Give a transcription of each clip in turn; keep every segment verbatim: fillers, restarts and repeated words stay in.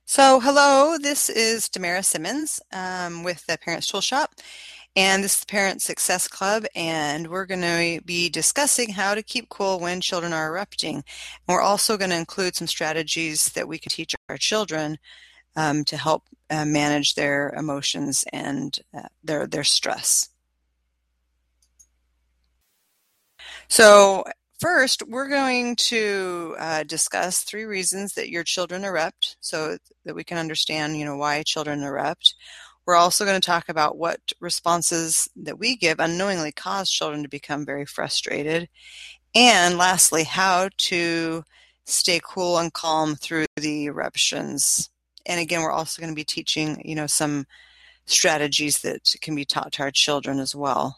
So, hello, this is Tamara Simmons um, with the Parents Tool Shop, and this is the Parent Success Club, and we're going to be discussing how to keep cool when children are erupting. And we're also going to include some strategies that we can teach our children um, to help uh, manage their emotions and uh, their their stress. So, first, we're going to uh, discuss three reasons that your children erupt so that we can understand, you know, why children erupt. We're also going to talk about what responses that we give unknowingly cause children to become very frustrated. And lastly, how to stay cool and calm through the eruptions. And again, we're also going to be teaching, you know, some strategies that can be taught to our children as well.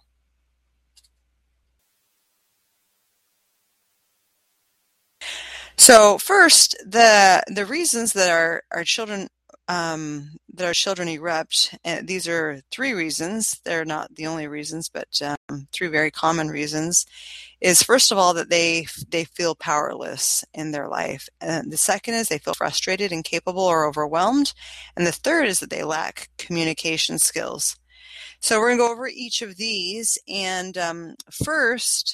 So first, the the reasons that our our children um, that our children erupt. And these are three reasons. They're not the only reasons, but um, three very common reasons. Is first of all that they they feel powerless in their life. And the second is they feel frustrated, incapable, or overwhelmed. And the third is that they lack communication skills. So we're going to go over each of these. And um, first,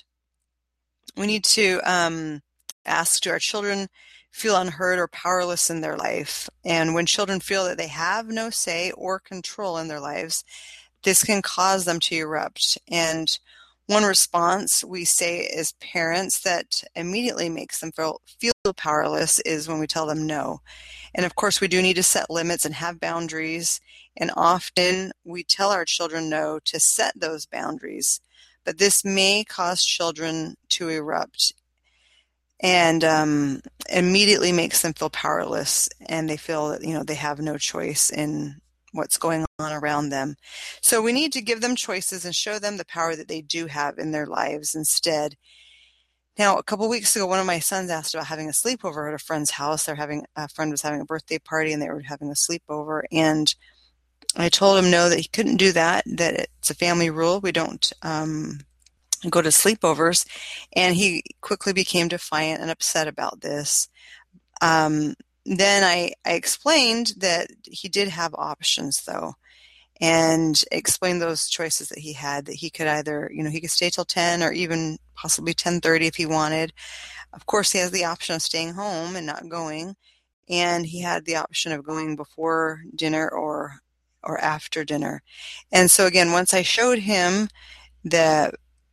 we need to um, ask, do our children feel unheard or powerless in their life? And when children feel that they have no say or control in their lives, this can cause them to erupt. And one response we say as parents that immediately makes them feel, feel powerless is when we tell them no. And of course, we do need to set limits and have boundaries. And often we tell our children no to set those boundaries. But this may cause children to erupt and um, immediately makes them feel powerless, and they feel that, you know, they have no choice in what's going on around them. So we need to give them choices and show them the power that they do have in their lives instead. Now, a couple weeks ago, one of my sons asked about having a sleepover at a friend's house. They're having a friend was having a birthday party, and they were having a sleepover. And I told him no, that he couldn't do that. That it's a family rule. We don't um, go to sleepovers. And he quickly became defiant and upset about this. Um, then I, I explained that he did have options, though, and explained those choices that he had, that he could either, you know, he could stay till ten or even possibly ten thirty if he wanted. Of course, he has the option of staying home and not going, and he had the option of going before dinner or or after dinner. And so again, once I showed him that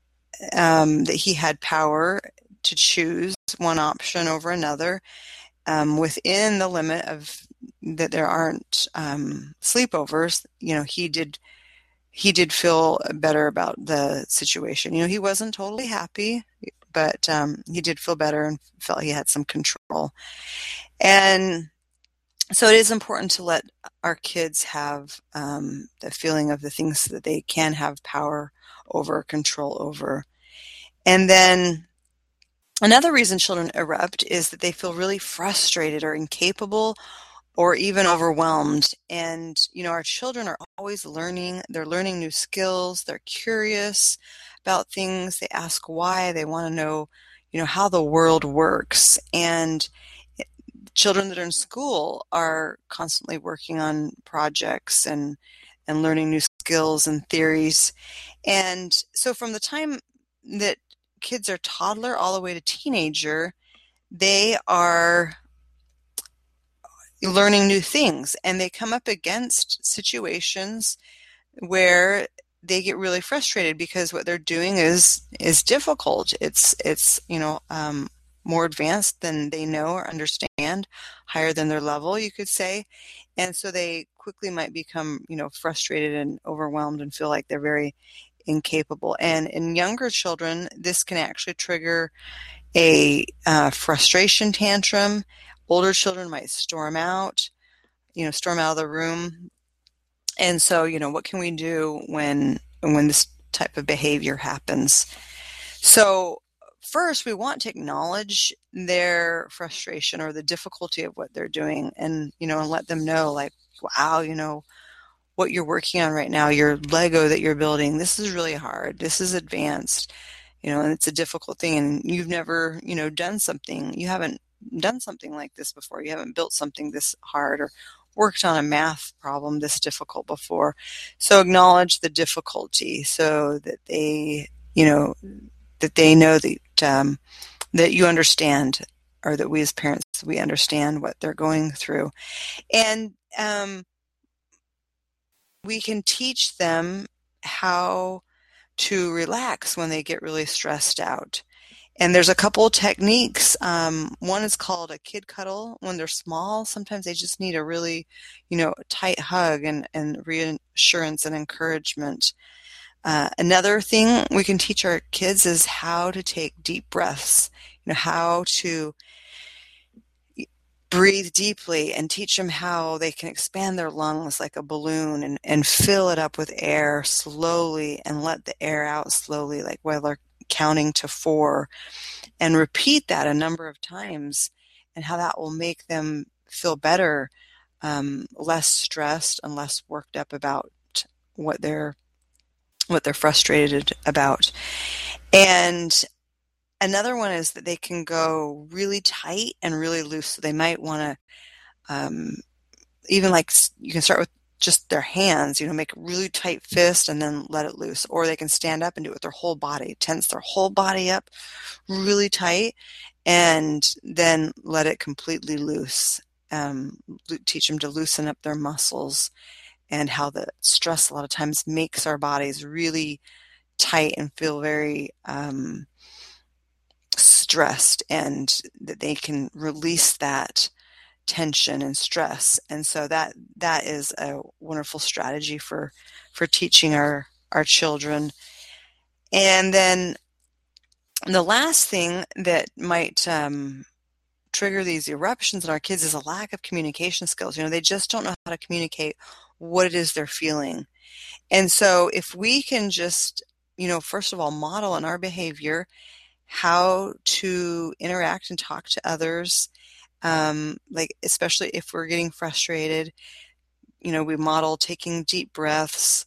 um, that he had power to choose one option over another, um, within the limit of that there aren't um, sleepovers, you know, he did he did feel better about the situation. You know, he wasn't totally happy, but um, he did feel better and felt he had some control. And so it is important to let our kids have um, the feeling of the things that they can have power over, control over. And then another reason children erupt is that they feel really frustrated or incapable or even overwhelmed. And, you know, our children are always learning. They're learning new skills. They're curious about things. They ask why. They want to know, you know, how the world works. And children that are in school are constantly working on projects and, and learning new skills and theories. And so from the time that kids are toddler all the way to teenager, they are learning new things, and they come up against situations where they get really frustrated because what they're doing is is difficult. It's it's you know um, more advanced than they know or understand, higher than their level, you could say, and so they quickly might become you know frustrated and overwhelmed and feel like they're very incapable. And in younger children, this can actually trigger a uh, frustration tantrum. Older children might storm out, you know, storm out of the room. And so, you know, what can we do when when this type of behavior happens? So first, we want to acknowledge their frustration or the difficulty of what they're doing, and, you know, and let them know, like, wow, you know, what you're working on right now, your Lego that you're building, this is really hard. This is advanced, you know, and it's a difficult thing. And you've never, you know, done something. You haven't done something like this before. You haven't built something this hard or worked on a math problem this difficult before. So acknowledge the difficulty so that they, you know, that they know that, um, that you understand, or that we as parents, we understand what they're going through. And um, we can teach them how to relax when they get really stressed out. And there's a couple techniques. Um, one is called a kid cuddle. When they're small, sometimes they just need a really, you know, tight hug and, and reassurance and encouragement. Uh, another thing we can teach our kids is how to take deep breaths, you know, how to breathe deeply, and teach them how they can expand their lungs like a balloon and, and fill it up with air slowly and let the air out slowly, like while they're counting to four, and repeat that a number of times, and how that will make them feel better, um, less stressed and less worked up about what they're what they're frustrated about. And another one is that they can go really tight and really loose. So they might want to, um, even like you can start with just their hands, you know, make a really tight fist and then let it loose. Or they can stand up and do it with their whole body, tense their whole body up really tight, and then let it completely loose. Um, teach them to loosen up their muscles, and how the stress a lot of times makes our bodies really tight and feel very um, stressed, and that they can release that tension and stress. And so that that is a wonderful strategy for for teaching our our children. And then the last thing that might um, trigger these eruptions in our kids is a lack of communication skills. You know, they just don't know how to communicate what it is they're feeling. And so if we can just, you know, first of all, model in our behavior how to interact and talk to others, um, like especially if we're getting frustrated, you know, we model taking deep breaths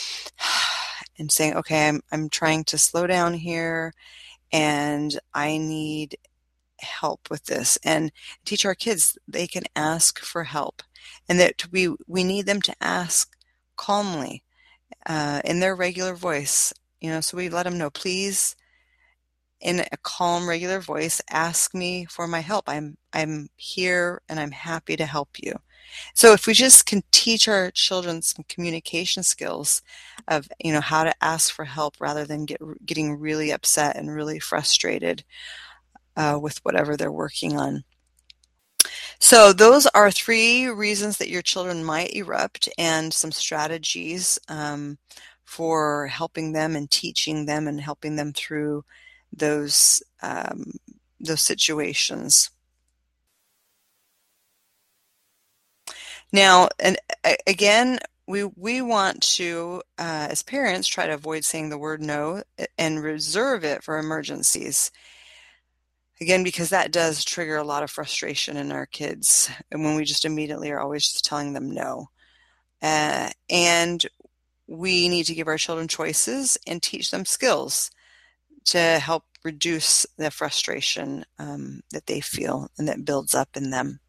and saying, okay, I'm I'm trying to slow down here, and I need help with this, and teach our kids they can ask for help, and that we we need them to ask calmly, uh, in their regular voice, you know, so we let them know, please, in a calm, regular voice, ask me for my help. I'm I'm here and I'm happy to help you. So if we just can teach our children some communication skills of, you know, how to ask for help rather than get getting really upset and really frustrated uh, with whatever they're working on. So those are three reasons that your children might erupt, and some strategies um, for helping them and teaching them and helping them through those um, those situations. Now, and again, we we want to, uh, as parents, try to avoid saying the word no and reserve it for emergencies. Again, because that does trigger a lot of frustration in our kids, and when we just immediately are always just telling them no. Uh, and we need to give our children choices and teach them skills to help reduce the frustration um, that they feel and that builds up in them.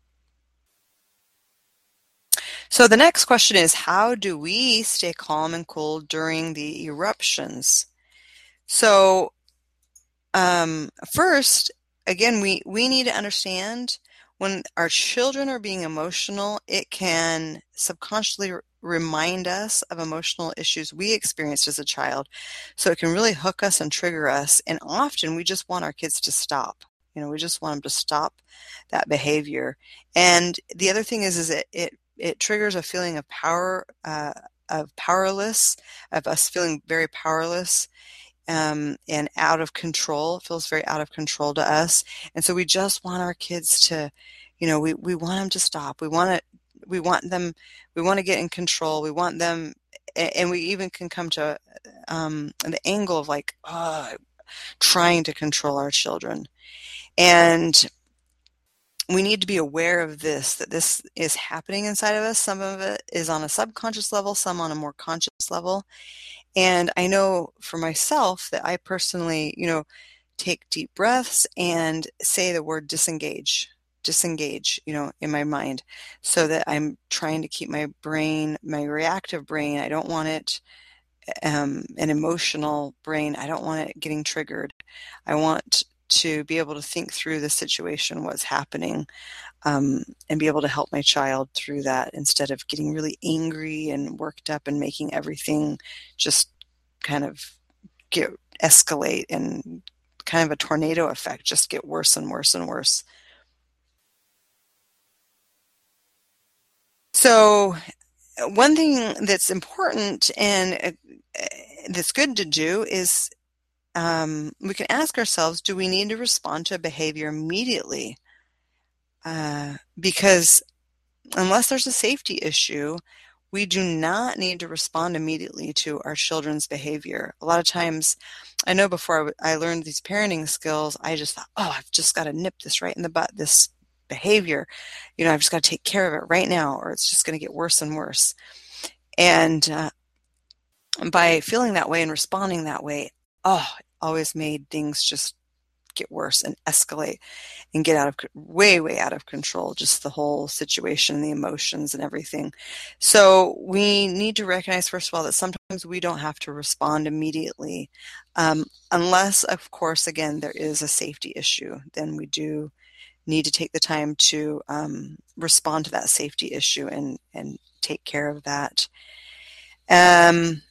So the next question is, how do we stay calm and cool during the eruptions? So um, first, again, we, we need to understand when our children are being emotional, it can subconsciously remind us of emotional issues we experienced as a child. So it can really hook us and trigger us. And often we just want our kids to stop. You know, we just want them to stop that behavior. And the other thing is, is it, it, it triggers a feeling of power, uh, of powerless, of us feeling very powerless. Um, and out of control. It feels very out of control to us. And so we just want our kids to, you know, we, we want them to stop. We want to, we want them, we want to get in control. We want them, and we even can come to um, the angle of like, oh, trying to control our children. And we need to be aware of this, that this is happening inside of us. Some of it is on a subconscious level, some on a more conscious level. And I know for myself that I personally, you know, take deep breaths and say the word disengage, disengage, you know, in my mind, so that I'm trying to keep my brain, my reactive brain, I don't want it, um, an emotional brain, I don't want it getting triggered. I want to be able to think through the situation, what's happening, um, and be able to help my child through that instead of getting really angry and worked up and making everything just kind of get escalate and kind of a tornado effect, just get worse and worse and worse. So one thing that's important and uh, that's good to do is um, we can ask ourselves, do we need to respond to a behavior immediately? Uh, because unless there's a safety issue, we do not need to respond immediately to our children's behavior. A lot of times, I know before I learned these parenting skills, I just thought, oh, I've just got to nip this right in the butt, this behavior. You know, I've just got to take care of it right now, or it's just going to get worse and worse. And uh, by feeling that way and responding that way, oh, it always made things just get worse and escalate and get out of way, way out of control, just the whole situation, the emotions and everything. So we need to recognize, first of all, that sometimes we don't have to respond immediately. Um, unless, of course, again, there is a safety issue, then we do need to take the time to um, respond to that safety issue and, and take care of that. Um,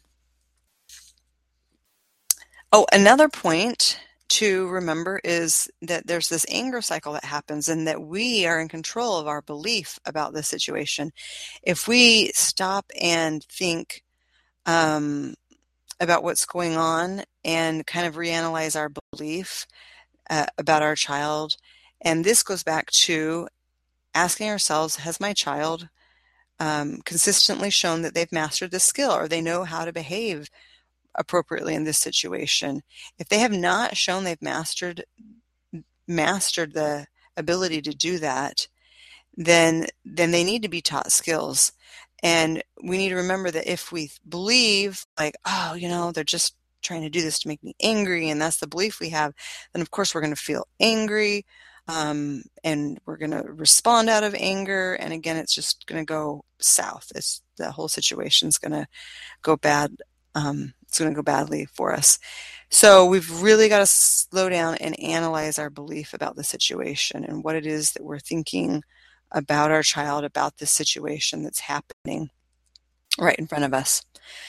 oh, another point to remember is that there's this anger cycle that happens and that we are in control of our belief about the situation. If we stop and think um, about what's going on and kind of reanalyze our belief uh, about our child, and this goes back to asking ourselves, has my child um, consistently shown that they've mastered this skill or they know how to behave appropriately in this situation? If they have not shown they've mastered mastered the ability to do that, then then they need to be taught skills. And we need to remember that if we believe like, oh, you know, they're just trying to do this to make me angry, and that's the belief we have, then of course we're going to feel angry, um, and we're going to respond out of anger, and again, it's just going to go south. It's the whole situation's going to go bad. Um, it's going to go badly for us. So we've really got to slow down and analyze our belief about the situation and what it is that we're thinking about our child, about this situation that's happening right in front of us.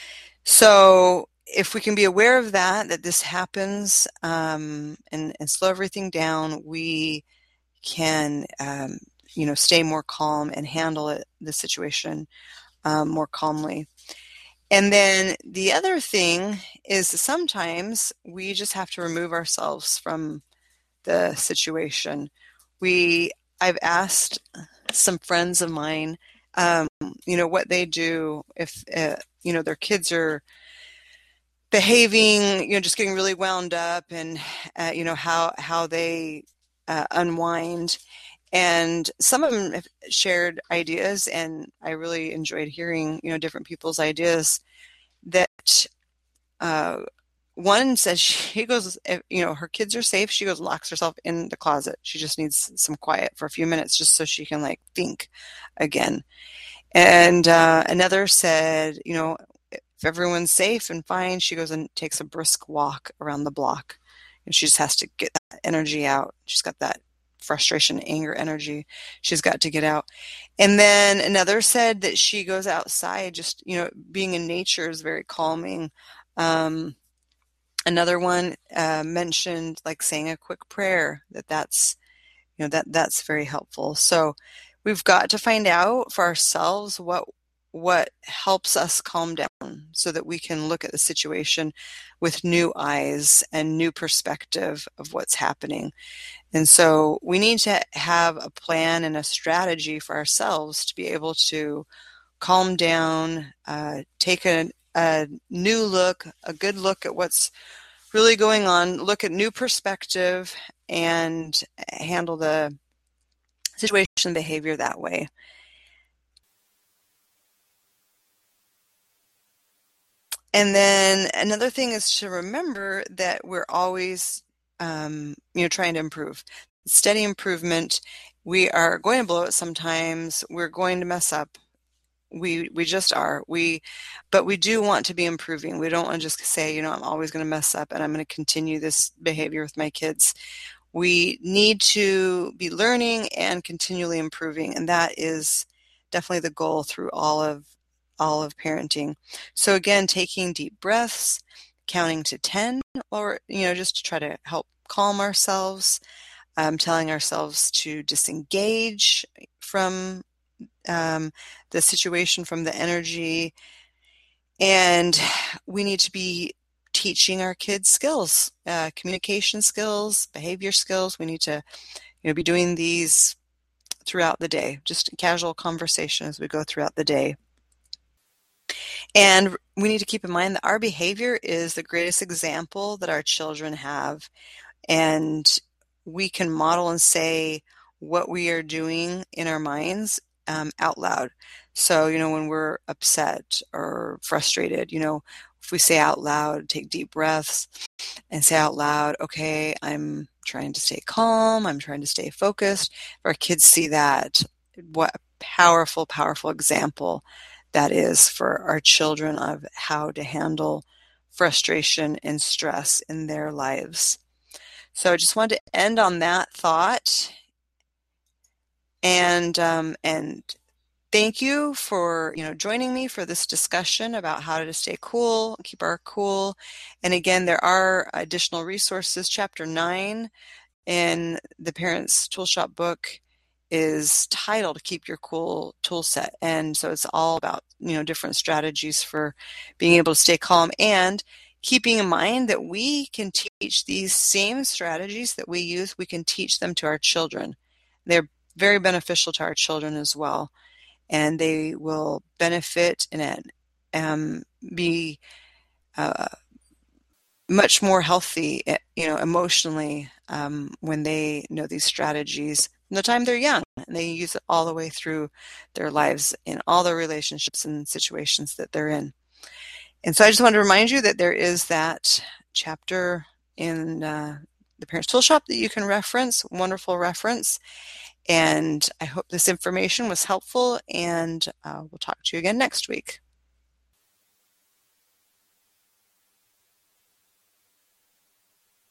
So if we can be aware of that, that this happens, um, and, and slow everything down, we can, um, you know, stay more calm and handle it, the situation um, more calmly. And then the other thing is sometimes we just have to remove ourselves from the situation. We, I've asked some friends of mine, um, you know, what they do if, uh, you know, their kids are behaving, you know, just getting really wound up, and, uh, you know, how, how they uh, unwind. And some of them have shared ideas, and I really enjoyed hearing, you know, different people's ideas. That uh, one says she goes, if, you know, her kids are safe, she goes and locks herself in the closet. She just needs some quiet for a few minutes just so she can like think again. And uh, another said, you know, if everyone's safe and fine, she goes and takes a brisk walk around the block. And she just has to get that energy out. She's got that frustration, anger energy she's got to get out. And then another said that she goes outside, just, you know, being in nature is very calming. Um, another one uh, mentioned like saying a quick prayer, that that's, you know, that that's very helpful. So we've got to find out for ourselves what what helps us calm down so that we can look at the situation with new eyes and new perspective of what's happening. And so we need to have a plan and a strategy for ourselves to be able to calm down, uh, take a, a new look, a good look at what's really going on, look at new perspective, and handle the situation behavior that way. And then another thing is to remember that we're always um, you know, trying to improve. Steady improvement. We are going to blow it sometimes. We're going to mess up. We we just are. We, but we do want to be improving. We don't want to just say, you know, I'm always going to mess up and I'm going to continue this behavior with my kids. We need to be learning and continually improving, and that is definitely the goal through all of all of parenting. So again, taking deep breaths, counting to ten, or you know, just to try to help calm ourselves, um, telling ourselves to disengage from um, the situation, from the energy, and we need to be teaching our kids skills, uh, communication skills, behavior skills. We need to, you know, be doing these throughout the day, just casual conversation as we go throughout the day. And we need to keep in mind that our behavior is the greatest example that our children have. And we can model and say what we are doing in our minds um, out loud. So, you know, when we're upset or frustrated, you know, if we say out loud, take deep breaths and say out loud, okay, I'm trying to stay calm, I'm trying to stay focused. If our kids see that, what a powerful, powerful example that is for our children of how to handle frustration and stress in their lives. So I just wanted to end on that thought, and um, and thank you for you know joining me for this discussion about how to stay cool, keep our cool. And again, there are additional resources. Chapter nine in the Parents Tool Shop book is titled "Keep Your Cool Tool Set," and so it's all about you know different strategies for being able to stay calm, and keeping in mind that we can teach these same strategies that we use, we can teach them to our children. They're very beneficial to our children as well, and they will benefit and um, be uh, much more healthy, you know, emotionally um, when they know these strategies from the time they're young, and they use it all the way through their lives in all the relationships and situations that they're in. And so I just wanted to remind you that there is that chapter in uh, the Parents Tool Shop that you can reference, wonderful reference. And I hope this information was helpful, and uh, we'll talk to you again next week.